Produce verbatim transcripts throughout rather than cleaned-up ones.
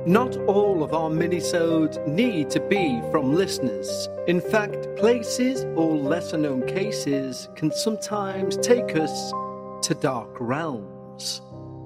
Not all of our minisodes need to be from listeners. In fact, places or lesser-known cases can sometimes take us to dark realms.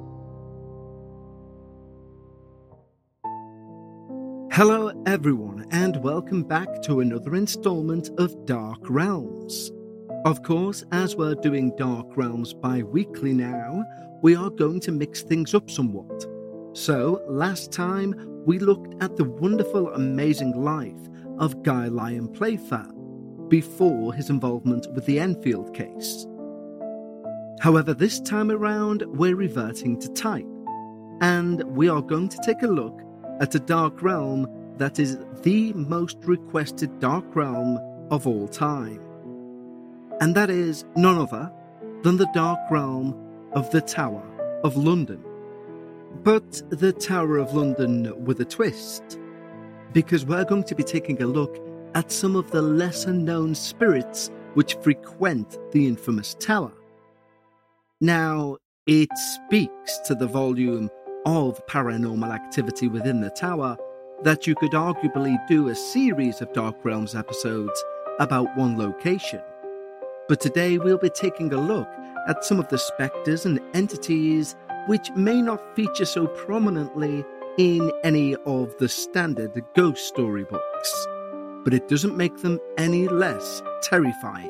Hello everyone, and welcome back to another installment of Dark Realms. Of course, as we're doing Dark Realms bi-weekly now, we are going to mix things up somewhat. So, last time, we looked at the wonderful, amazing life of Guy Lyon Playfair before his involvement with the Enfield case. However, this time around, we're reverting to type, and we are going to take a look at a dark realm that is the most requested dark realm of all time. And that is none other than the dark realm of the Tower of London. But the Tower of London with a twist, because we're going to be taking a look at some of the lesser-known spirits which frequent the infamous tower. Now, it speaks to the volume of paranormal activity within the tower that you could arguably do a series of Dark Realms episodes about one location. But today we'll be taking a look at some of the spectres and entities which may not feature so prominently in any of the standard ghost story books, but it doesn't make them any less terrifying.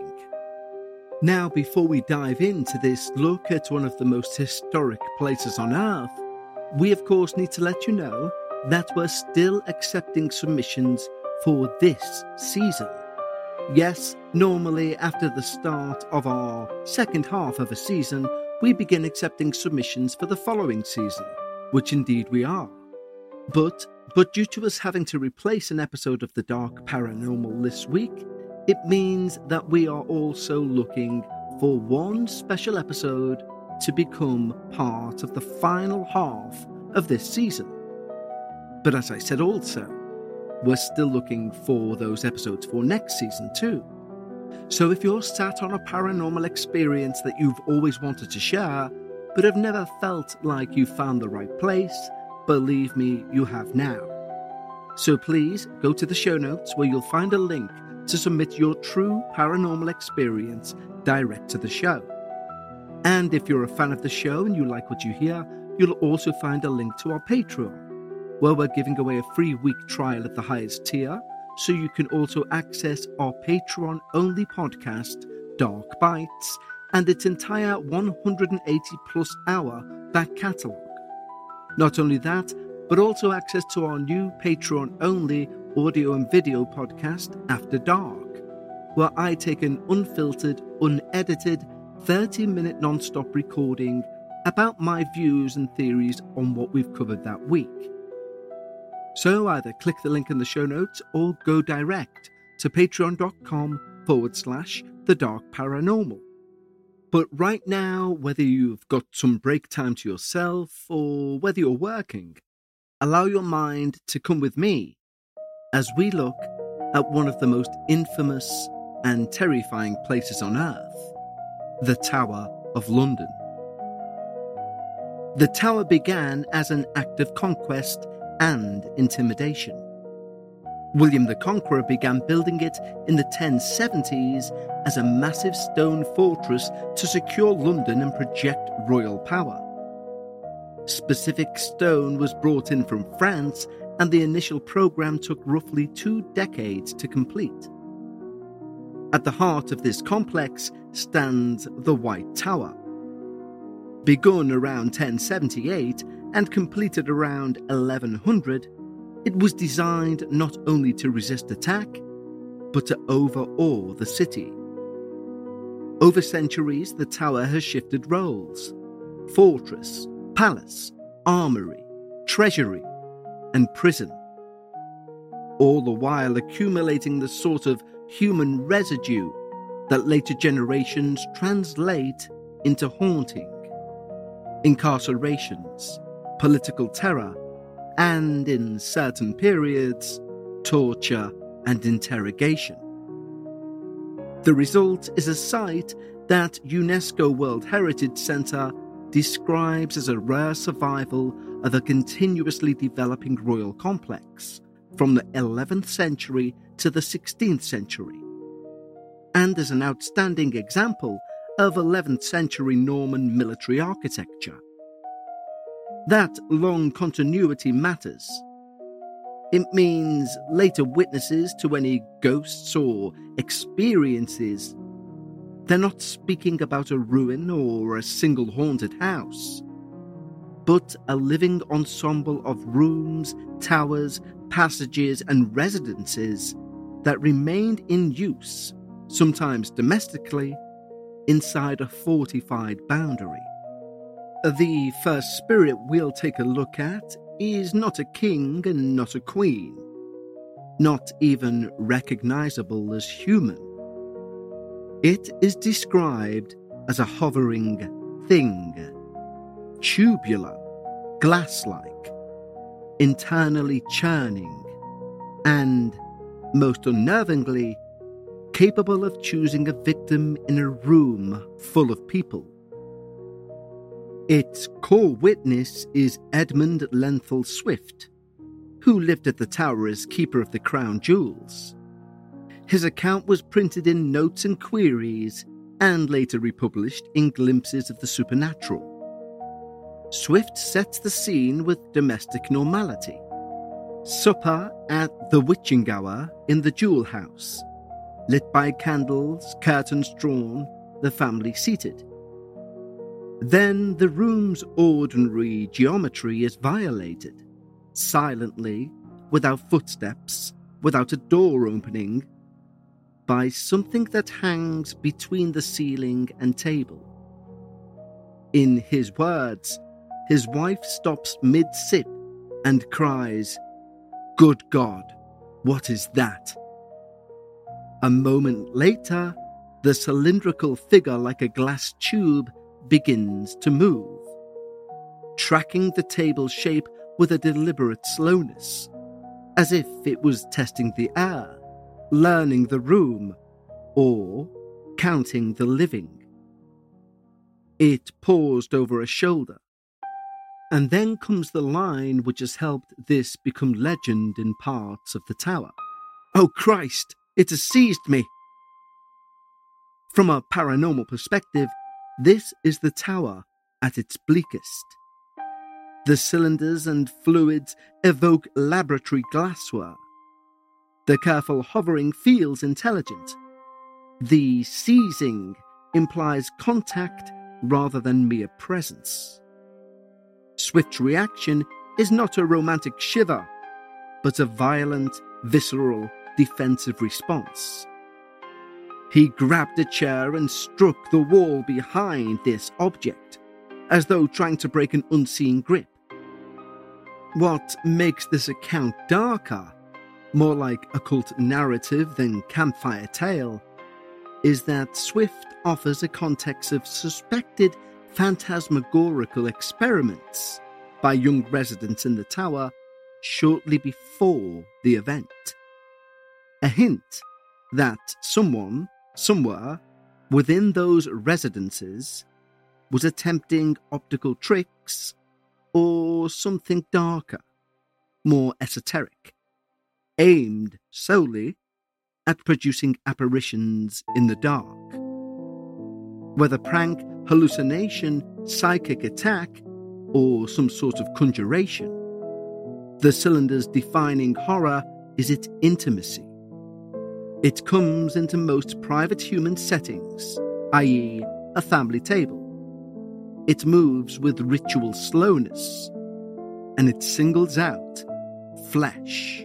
Now, before we dive into this look at one of the most historic places on Earth, we of course need to let you know that we're still accepting submissions for this season. Yes, normally after the start of our second half of a season, we begin accepting submissions for the following season, which indeed we are. But, but due to us having to replace an episode of The Dark Paranormal this week, it means that we are also looking for one special episode to become part of the final half of this season. But as I said also, we're still looking for those episodes for next season too. So if you're sat on a paranormal experience that you've always wanted to share, but have never felt like you found the right place, believe me, you have now. So please go to the show notes where you'll find a link to submit your true paranormal experience direct to the show. And if you're a fan of the show and you like what you hear, you'll also find a link to our Patreon, where we're giving away a free week trial at the highest tier, so you can also access our Patreon-only podcast, Dark Bites, and its entire one hundred eighty plus hour back catalogue. Not only that, but also access to our new Patreon-only audio and video podcast, After Dark, where I take an unfiltered, unedited, thirty-minute non-stop recording about my views and theories on what we've covered that week. So either click the link in the show notes or go direct to patreon.com forward slash the dark paranormal. But right now, whether you've got some break time to yourself or whether you're working, allow your mind to come with me as we look at one of the most infamous and terrifying places on Earth, the Tower of London. The tower began as an act of conquest and intimidation. William the Conqueror began building it in the ten seventies as a massive stone fortress to secure London and project royal power. Specific stone was brought in from France, and the initial program took roughly two decades to complete. At the heart of this complex stands the White Tower. Begun around ten seventy-eight and completed around eleven hundred, it was designed not only to resist attack, but to overawe the city. Over centuries, the tower has shifted roles: fortress, palace, armory, treasury, and prison, all the while accumulating the sort of human residue that later generations translate into haunting, incarcerations, political terror, and, in certain periods, torture and interrogation. The result is a site that UNESCO World Heritage Centre describes as a rare survival of a continuously developing royal complex from the eleventh century to the sixteenth century, and is an outstanding example of eleventh century Norman military architecture. That long continuity matters. It means later witnesses to any ghosts or experiences, they're not speaking about a ruin or a single haunted house, but a living ensemble of rooms, towers, passages, and residences that remained in use, sometimes domestically, inside a fortified boundary. The first spirit we'll take a look at is not a king and not a queen, not even recognizable as human. It is described as a hovering thing, tubular, glass-like, internally churning, and, most unnervingly, capable of choosing a victim in a room full of people. Its core witness is Edmund Lenthal Swift, who lived at the tower as keeper of the crown jewels. His account was printed in Notes and Queries and later republished in Glimpses of the Supernatural. Swift sets the scene with domestic normality. Supper at the witching hour in the jewel house, lit by candles, curtains drawn, the family seated. Then the room's ordinary geometry is violated, silently, without footsteps, without a door opening, by something that hangs between the ceiling and table. In his words, his wife stops mid-sip and cries, "Good God, what is that?" A moment later, the cylindrical figure like a glass tube begins to move, tracking the table shape with a deliberate slowness, as if it was testing the air, learning the room, or counting the living. It paused over a shoulder, and then comes the line which has helped this become legend in parts of the tower. "Oh Christ, it has seized me!" From a paranormal perspective, this is the tower at its bleakest. The cylinders and fluids evoke laboratory glassware. The careful hovering feels intelligent. The seizing implies contact rather than mere presence. Swift's reaction is not a romantic shiver, but a violent, visceral, defensive response. He grabbed a chair and struck the wall behind this object, as though trying to break an unseen grip. What makes this account darker, more like occult narrative than campfire tale, is that Swift offers a context of suspected phantasmagorical experiments by young residents in the tower shortly before the event. A hint that someone, somewhere, within those residences was attempting optical tricks or something darker, more esoteric, aimed solely at producing apparitions in the dark. Whether prank, hallucination, psychic attack, or some sort of conjuration, the cylinder's defining horror is its intimacy. It comes into most private human settings, that is, a family table. It moves with ritual slowness, and it singles out flesh.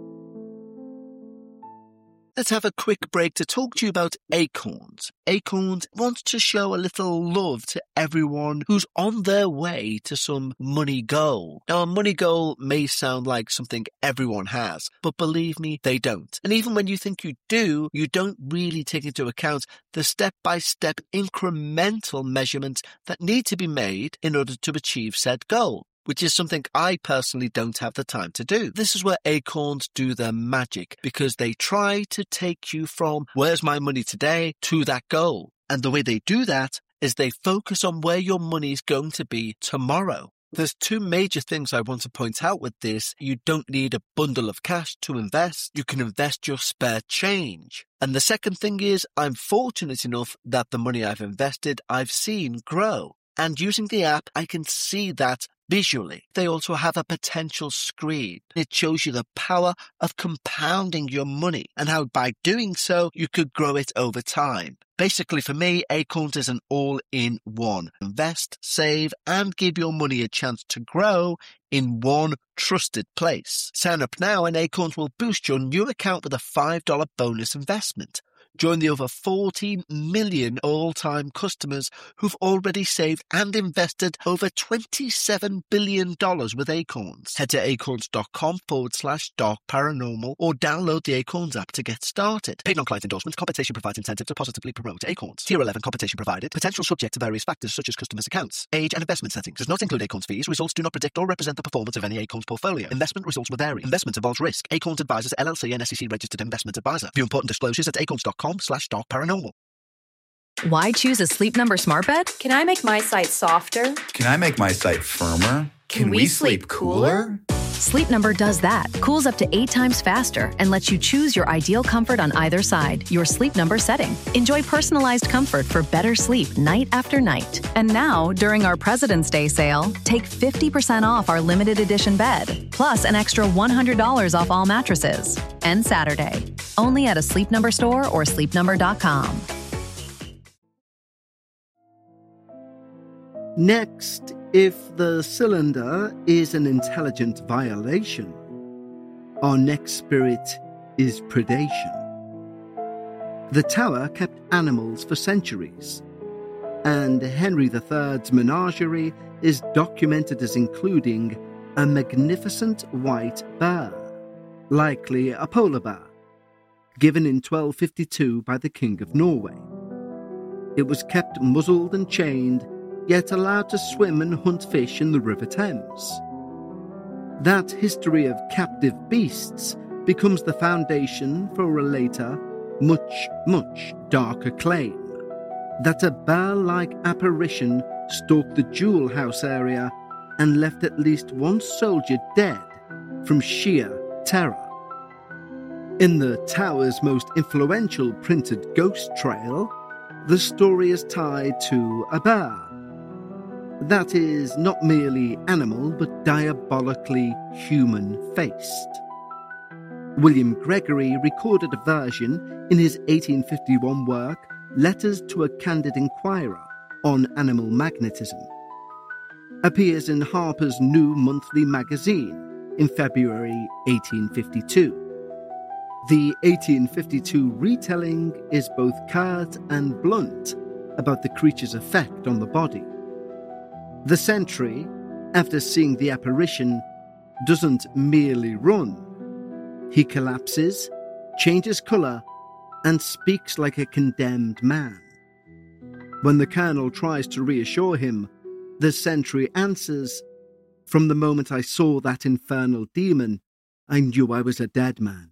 Let's have a quick break to talk to you about Acorns. Acorns wants to show a little love to everyone who's on their way to some money goal. Now, a money goal may sound like something everyone has, but believe me, they don't. And even when you think you do, you don't really take into account the step-by-step incremental measurements that need to be made in order to achieve said goal, which is something I personally don't have the time to do. This is where Acorns do their magic, because they try to take you from where's my money today to that goal. And the way they do that is they focus on where your money is going to be tomorrow. There's two major things I want to point out with this. You don't need a bundle of cash to invest. You can invest your spare change. And the second thing is, I'm fortunate enough that the money I've invested, I've seen grow. And using the app, I can see that visually. They also have a potential screen. It shows you the power of compounding your money and how by doing so, you could grow it over time. Basically, for me, Acorns is an all-in-one. Invest, save, and give your money a chance to grow in one trusted place. Sign up now and Acorns will boost your new account with a five dollars bonus investment. Join the over fourteen million all-time customers who've already saved and invested over twenty-seven billion dollars with Acorns. Head to acorns.com forward slash dark paranormal or download the Acorns app to get started. Paid non-client endorsement. Compensation provides incentive to positively promote Acorns. Tier eleven compensation provided. Potential subject to various factors such as customers' accounts, age and investment settings. Does not include Acorns fees. Results do not predict or represent the performance of any Acorns portfolio. Investment results will vary. Investment involves risk. Acorns Advisors L L C and S E C registered investment advisor. View important disclosures at acorns.com slash dark paranormal. Why choose a Sleep Number smart bed? Can I make my site softer? Can I make my site firmer? Can, Can we, we sleep cooler? Sleep Number does that. Cools up to eight times faster and lets you choose your ideal comfort on either side, your Sleep Number setting. Enjoy personalized comfort for better sleep night after night. And now, during our President's Day sale, take fifty percent off our limited edition bed, plus an extra one hundred dollars off all mattresses. And Saturday. Only at a Sleep Number store or sleep number dot com. Next, if the cylinder is an intelligent violation, our next spirit is predation. The tower kept animals for centuries, and Henry the third's menagerie is documented as including a magnificent white bear, likely a polar bear, given in twelve fifty-two by the King of Norway. It was kept muzzled and chained, yet allowed to swim and hunt fish in the River Thames. That history of captive beasts becomes the foundation for a later, much, much darker claim that a bear-like apparition stalked the Jewel House area and left at least one soldier dead from sheer terror. In the tower's most influential printed ghost trail, the story is tied to a bear that is not merely animal but diabolically human-faced. William Gregory recorded a version in his eighteen fifty-one work Letters to a Candid Inquirer on Animal Magnetism. Appears in Harper's New Monthly Magazine in February eighteen fifty-two. The eighteen fifty-two retelling is both curt and blunt about the creature's effect on the body. The sentry, after seeing the apparition, doesn't merely run. He collapses, changes colour, and speaks like a condemned man. When the colonel tries to reassure him, the sentry answers, "From the moment I saw that infernal demon, I knew I was a dead man."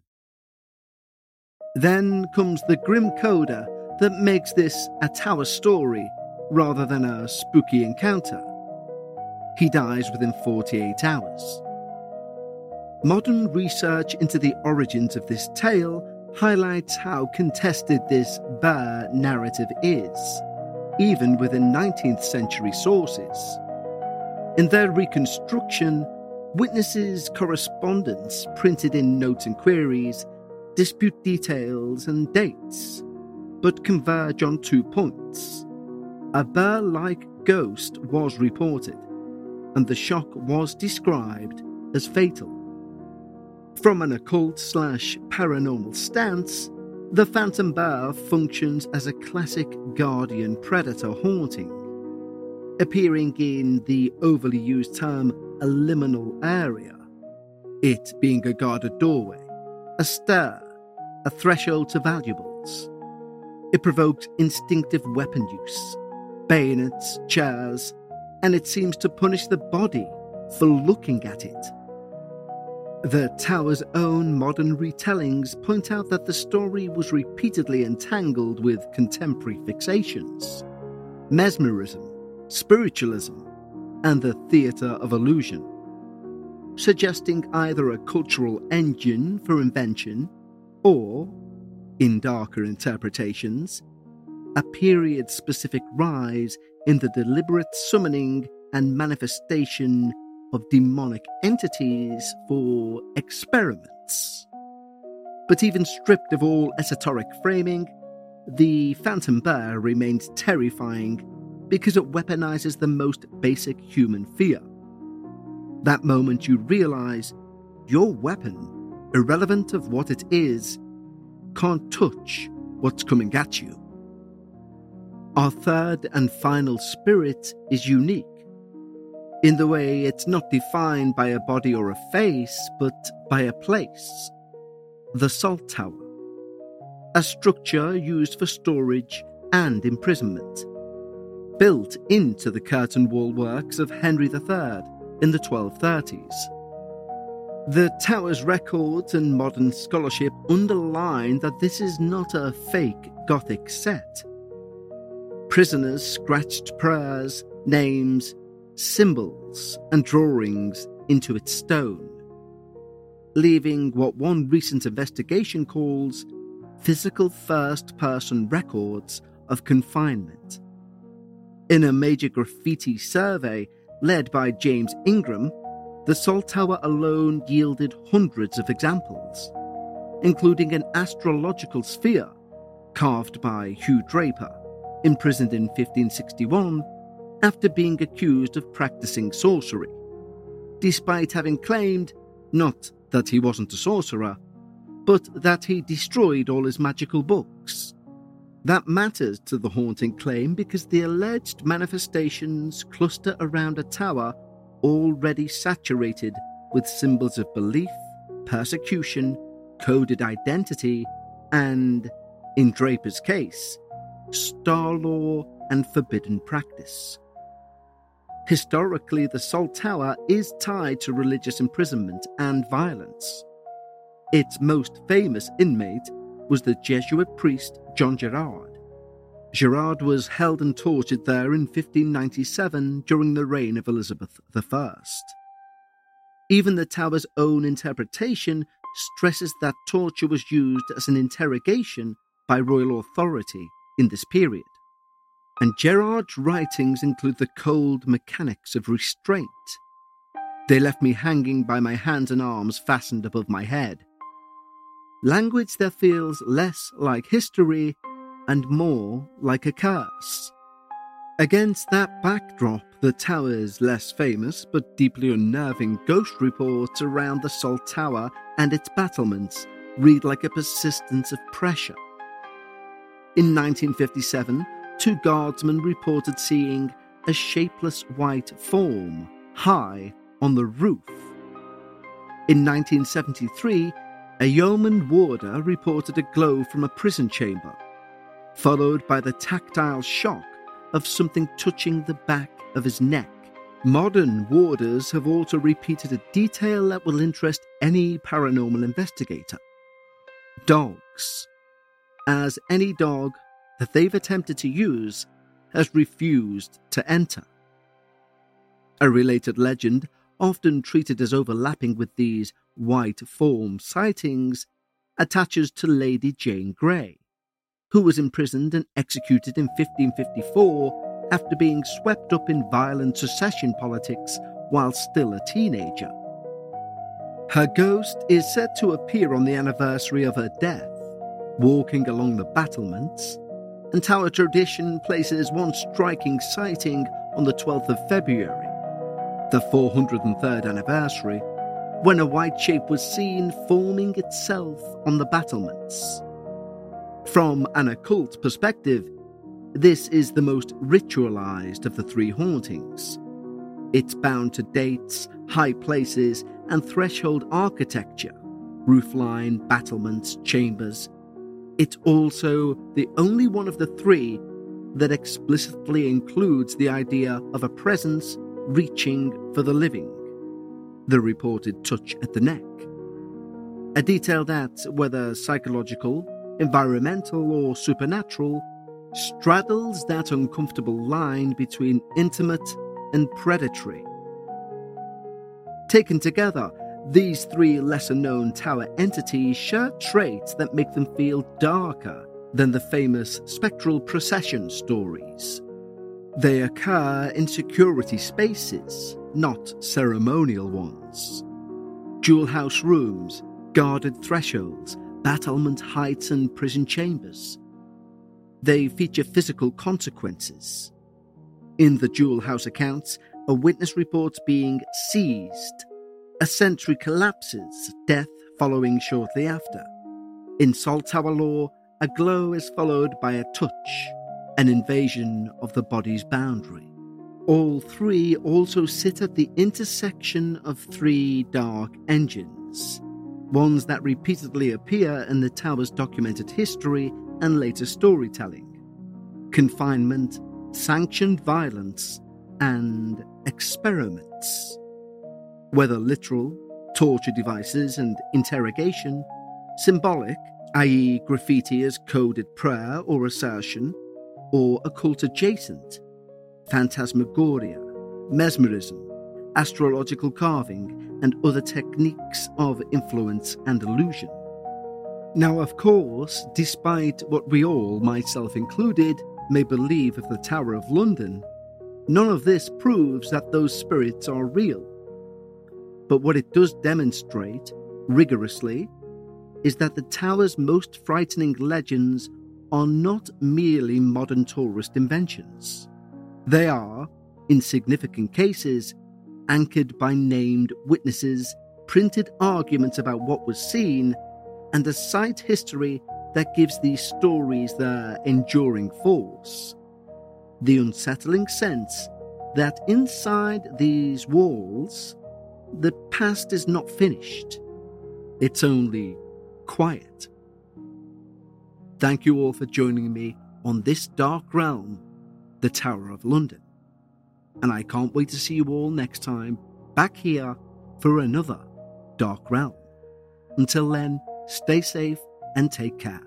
Then comes the grim coda that makes this a tower story rather than a spooky encounter. He dies within forty-eight hours. Modern research into the origins of this tale highlights how contested this bear narrative is, even within nineteenth century sources. In their reconstruction, witnesses' correspondence printed in notes and queries dispute details and dates, but converge on two points. A bear-like ghost was reported, and the shock was described as fatal. From an occult slash paranormal stance, the phantom bear functions as a classic guardian predator haunting, appearing in the overly used term a liminal area, it being a guarded doorway, a stair, a threshold to valuables. It provokes instinctive weapon use, bayonets, chairs, and it seems to punish the body for looking at it. The tower's own modern retellings point out that the story was repeatedly entangled with contemporary fixations, mesmerism, spiritualism, and the theatre of illusion, suggesting either a cultural engine for invention or, in darker interpretations, a period-specific rise in the deliberate summoning and manifestation of demonic entities for experiments. But even stripped of all esoteric framing, the Phantom Bear remains terrifying because it weaponizes the most basic human fear. That moment you realize your weapon, irrelevant of what it is, can't touch what's coming at you. Our third and final spirit is unique, in the way it's not defined by a body or a face, but by a place. The Salt Tower, a structure used for storage and imprisonment, built into the curtain wall works of Henry the Third in the twelve thirties. The tower's records and modern scholarship underline that this is not a fake Gothic set. Prisoners scratched prayers, names, symbols, and drawings into its stone, leaving what one recent investigation calls physical first-person records of confinement. In a major graffiti survey led by James Ingram, the Salt Tower alone yielded hundreds of examples, including an astrological sphere carved by Hugh Draper, imprisoned in fifteen sixty-one after being accused of practicing sorcery, despite having claimed not that he wasn't a sorcerer, but that he destroyed all his magical books. That matters to the haunting claim because the alleged manifestations cluster around a tower already saturated with symbols of belief, persecution, coded identity, and, in Draper's case, star law and forbidden practice. Historically, the Salt Tower is tied to religious imprisonment and violence. Its most famous inmate was the Jesuit priest John Gerard. Gerard was held and tortured there in fifteen ninety-seven during the reign of Elizabeth the First. Even the tower's own interpretation stresses that torture was used as an interrogation by royal authority in this period. And Gerard's writings include the cold mechanics of restraint. They left me hanging by my hands and arms fastened above my head. Language that feels less like history and more like a curse. Against that backdrop, the tower's less famous but deeply unnerving ghost reports around the Salt Tower and its battlements read like a persistence of pressure. In nineteen fifty-seven, two guardsmen reported seeing a shapeless white form high on the roof. In nineteen seventy-three, a yeoman warder reported a glow from a prison chamber, followed by the tactile shock of something touching the back of his neck. Modern warders have also repeated a detail that will interest any paranormal investigator. Dogs. As any dog that they've attempted to use has refused to enter. A related legend, often treated as overlapping with these white form sightings, attaches to Lady Jane Grey, who was imprisoned and executed in fifteen fifty-four after being swept up in violent secession politics while still a teenager. Her ghost is said to appear on the anniversary of her death, walking along the battlements, and tower tradition places one striking sighting on the twelfth of February, the four hundred third anniversary, when a white shape was seen forming itself on the battlements. From an occult perspective, this is the most ritualized of the three hauntings. It's bound to dates, high places, and threshold architecture, roofline, battlements, chambers. It's also the only one of the three that explicitly includes the idea of a presence reaching for the living, the reported touch at the neck. A detail that, whether psychological, environmental, or supernatural, straddles that uncomfortable line between intimate and predatory. Taken together, these three lesser-known tower entities share traits that make them feel darker than the famous spectral procession stories. They occur in security spaces, not ceremonial ones. Jewel house rooms, guarded thresholds, battlement heights and prison chambers. They feature physical consequences. In the Jewel House accounts, a witness reports being seized. A sentry collapses, death following shortly after. In Salt Tower lore, a glow is followed by a touch, an invasion of the body's boundary. All three also sit at the intersection of three dark engines, ones that repeatedly appear in the tower's documented history and later storytelling: confinement, sanctioned violence, and experiments. Whether literal, torture devices and interrogation, symbolic, that is graffiti as coded prayer or assertion, or occult adjacent, phantasmagoria, mesmerism, astrological carving, and other techniques of influence and illusion. Now, of course, despite what we all, myself included, may believe of the Tower of London, none of this proves that those spirits are real. But what it does demonstrate, rigorously, is that the Tower's most frightening legends are not merely modern tourist inventions. They are, in significant cases, anchored by named witnesses, printed arguments about what was seen, and a site history that gives these stories their enduring force. The unsettling sense that inside these walls, the past is not finished. It's only quiet. Thank you all for joining me on this dark realm, the Tower of London. And I can't wait to see you all next time back here for another Dark Realm. Until then, stay safe and take care.